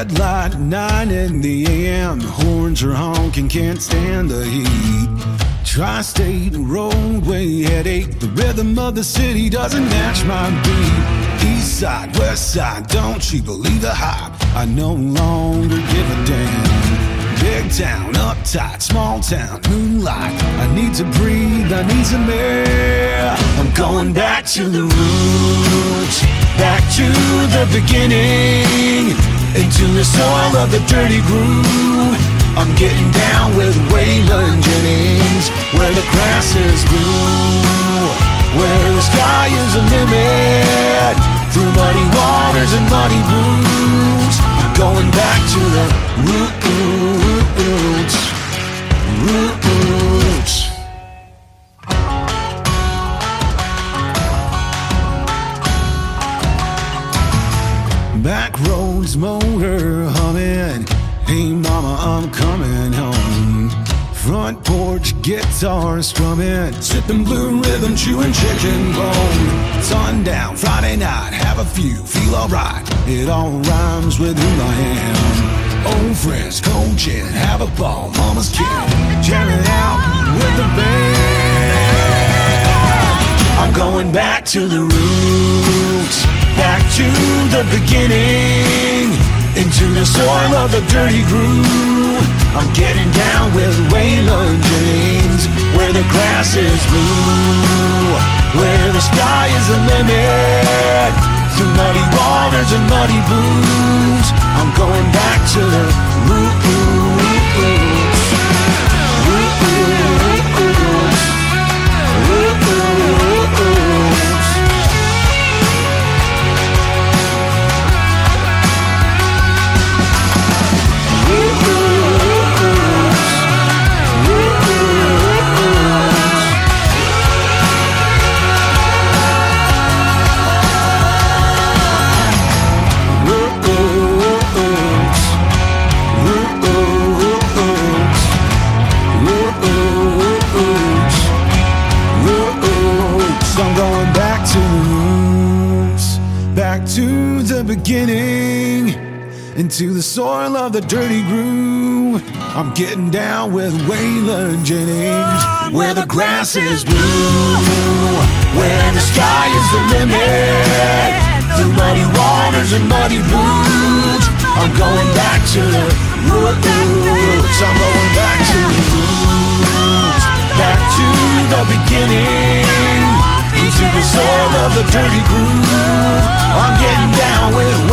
Red light, 9 in the AM. Horns are honking, can't stand the heat. Tri-state roadway headache. The rhythm of the city doesn't match my beat. East side, west side, don't you believe the hype? I no longer give a damn. Big town, uptight, small town, moonlight. I need to breathe, I need some air. I'm going back to the roots, back to the beginning, into the soil of the dirty groove. I'm getting down with Waylon Jennings, where the grass is blue, where the sky is the limit, through muddy waters and muddy blues. I'm going back to the roots. Back roads, motor humming. Hey mama, I'm coming home. Front porch, guitar strumming, sipping blue rhythm, chewing chicken bone. Sundown, Friday night, have a few, feel alright. It all rhymes with who I am. Old friends, coaching, have a ball, mama's kid, jamming out with the band. I'm going back to the roots, back to the beginning, into the soil of the dirty groove. I'm getting down with Waylon Jennings, where the grass is blue, where the sky is the limit, through muddy waters and muddy blues. I'm going back to the roots. To the beginning, into the soil of the dirty groove. I'm getting down with Waylon Jennings, where the grass is blue, where the sky is the limit, through muddy waters and muddy blues. I'm going back to the roots. I'm going back to the roots, back to the beginning, into the soil of the dirty groove. I'm getting down with